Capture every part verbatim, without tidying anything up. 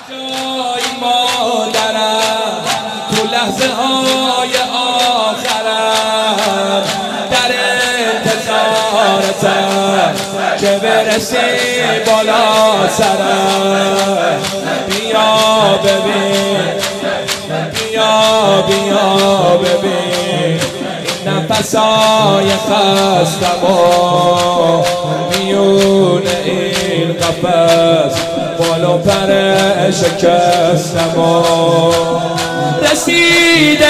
جای مادرم تو لحظه های آخرم در انتظارتم که برسی بالا سرم. بیا ببین بیا بیا ببین نفسای خستم و میون این قفس بالو پر شکستم و رسیده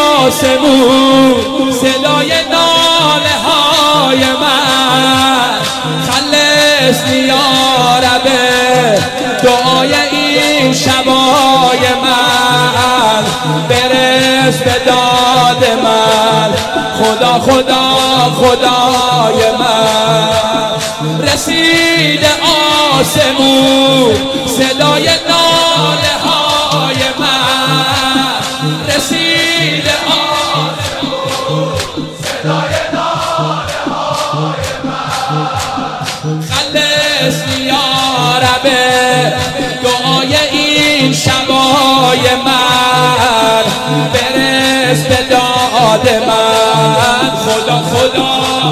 آسمون صدای ناله های من. خلصنی یا رب دعای این شبای من. برس به داد من خدا خدا خدای من. رسیده آسمون صدای ناله های من. رسیده آسمون صدای ناله های من. خلصنی یا رب دعای این شبای من. برس به داد من خدا خدا.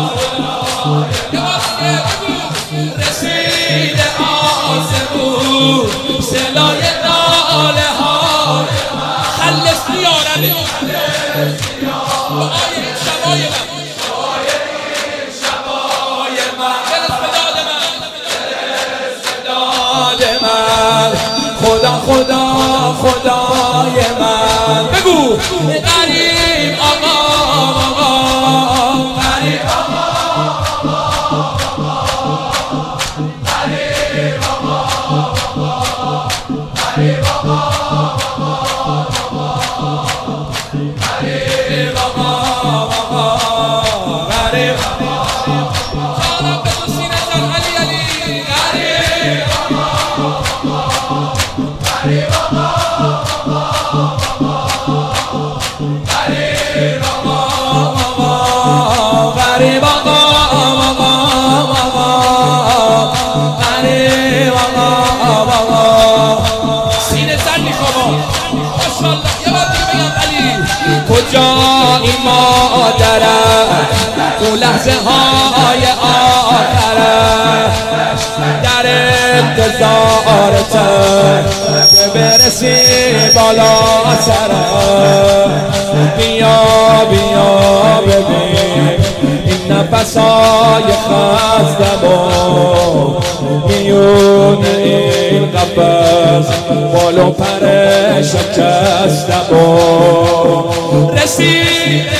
رسیده آسمون صدای ناله های من. خلصنی یا رب دعای این شبای من. شبای من برس به داد من. برس به داد من خدا خدا خدای من. بگو غریب آقا آقا غریب آقا غریب آقا غریب آقا غریب آقا غریب جانم بگو سینه تن علی علی غریب آقا غریب آقا غریب آقا غریب آقا غریب آقا سینه سر میخوام ماشاءالله. یه بار دیگه بگم علی کجایی مادرم تو لحظه های آخرم در انتظارتم که برسی بالا سرم. بیا بیا ببین این نفسای خستم و میون این قفس بالو پر شکستم و رسیده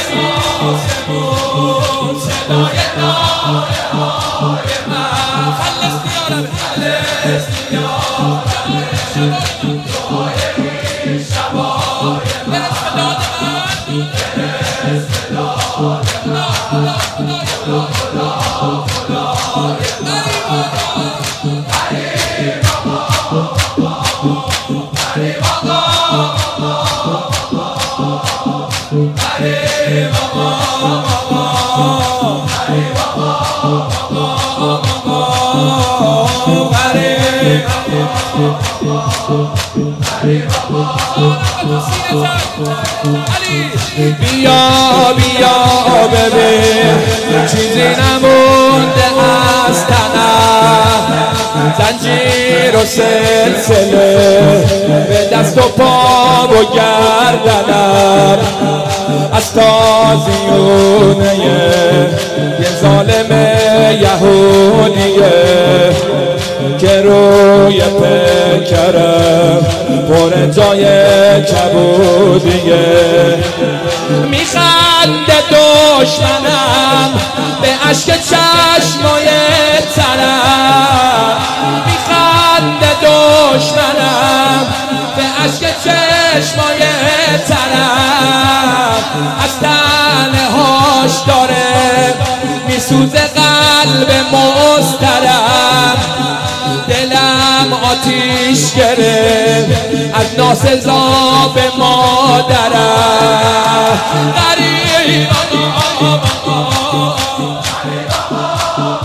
آسمون صدای ناله های من. خلصنی یا رب خلصنی یا رب دعای این شبای من. برس به داد من. برس به داد من خدا خدا خدا خدای غریب آقا غریب آقا غریب آقا غریب آقا غریب بیا بیا ببین چیزی نمونده از تنم. زنجیر و سلسله به دست و پا و گردنم. از تازیونه یه ظالم یهودیه که روی پیکرم پر جای کبودیه. میخنده دشمنم به اشک چشمای ترم. میخنده دشمنم به اشک چشمای ترم. از تنهاش داره میسوزه قلب مضطرب. دلم آتیش گرفت از ناسزا به مادرم. غریب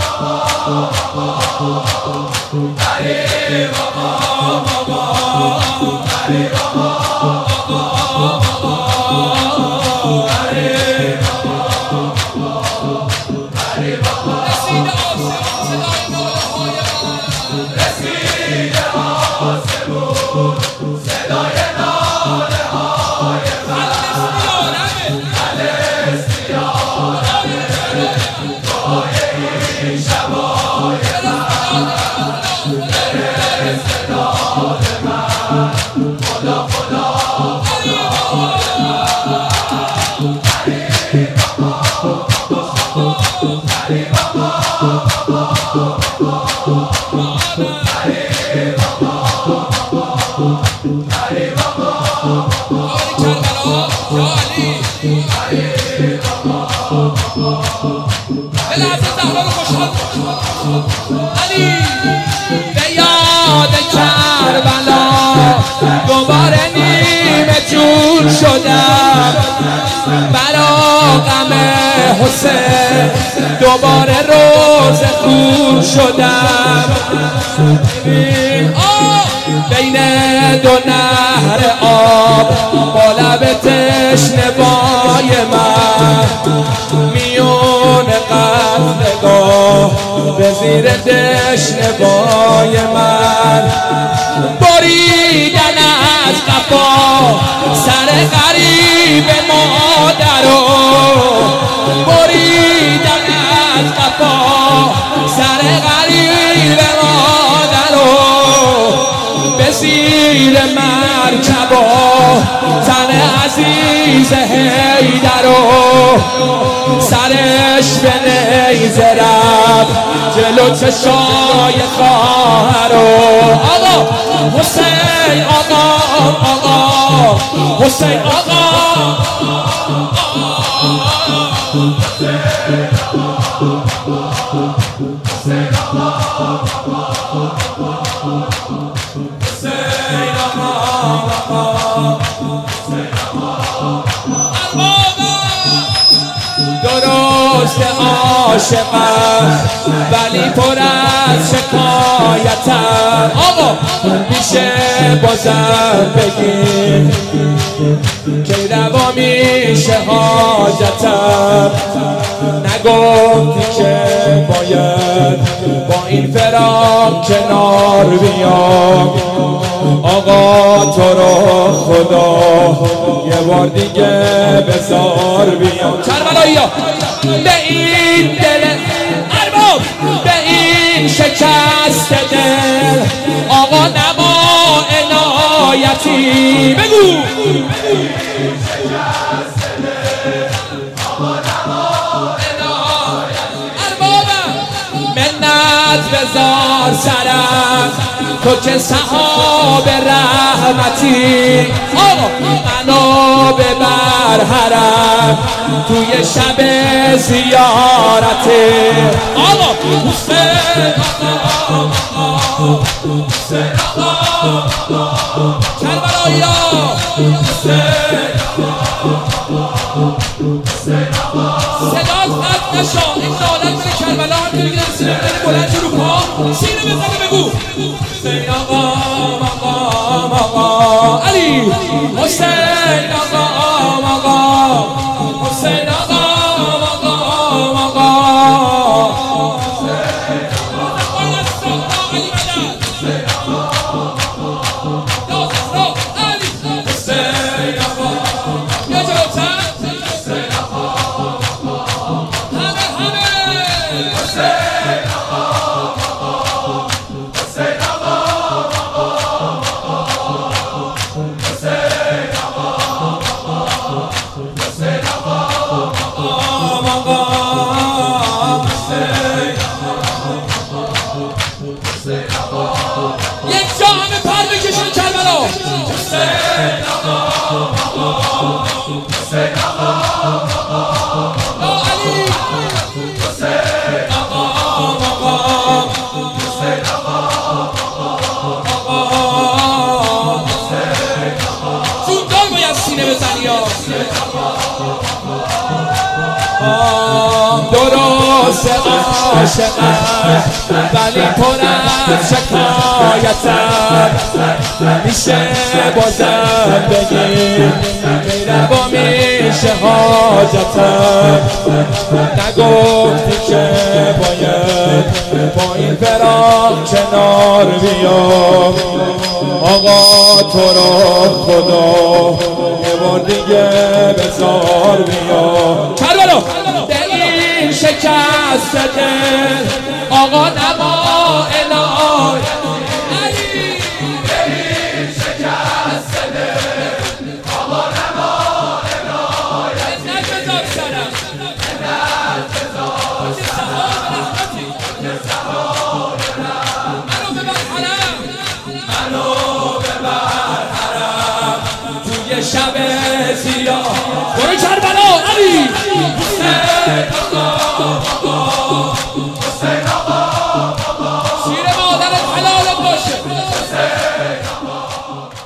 آقا به یاد کربلا دوباره نیمه جون شدم، برا غم حسین دوباره روز خون شدم. بین دو نهر آب با لب تشنه بای من، میون قطرگاه به زیر دشنه بای من، بریدن از قفا سر غریب مادرو، بریدن از قفا سر غریب مادرو، به زیر مرکبا تن عزیز حیدرو، سرش به نیزه رفت جلو چشای خواهرو. آقا حسین آقا آقا حسین آقا درست عاشقم ولی پر از شکایتم. آقا میشه بازم بگی که روا میشه حاجتم، نگفتی که باید با این فراق کنار بیام. آقا تو رو خدا یه بار دیگه بذار بیام. کربلایی ها به این دل ارباب، به این شکست دل آقا نما عنایتی بگو. منت بذار سرم تو که صحاب رحمتی، آقا منو ببر حرم توی شب زیارتی. آقا حسین آقا حسین آقا کربلایی ها صدات قد نشا، این نالت بره کربلا هم که دیگه سینه بزنی بلند رو پا، سینه بزنی بگو حسین آقا آقا آقا علی حسین آقا آقا حسین آقا آقا آقا عاشقم ولی پر از شکایتم میشه بازم بگیم غیره با میشه حاجتم نگفتی که باید با این فراق کنار بیام آقا تو را خدا یه بار دیگه بذار بیام کربلا به این شکست دل آقا نما الهی به این شکست دل آقا نما الهی نگذار سرم نگذار سرم منو ببر حرم منو ببر حرم توی شب سیاه برو کربلا علی حسین آقا بابا حسین آقا بابا شیر مادرت حلالت باشه حسین آقا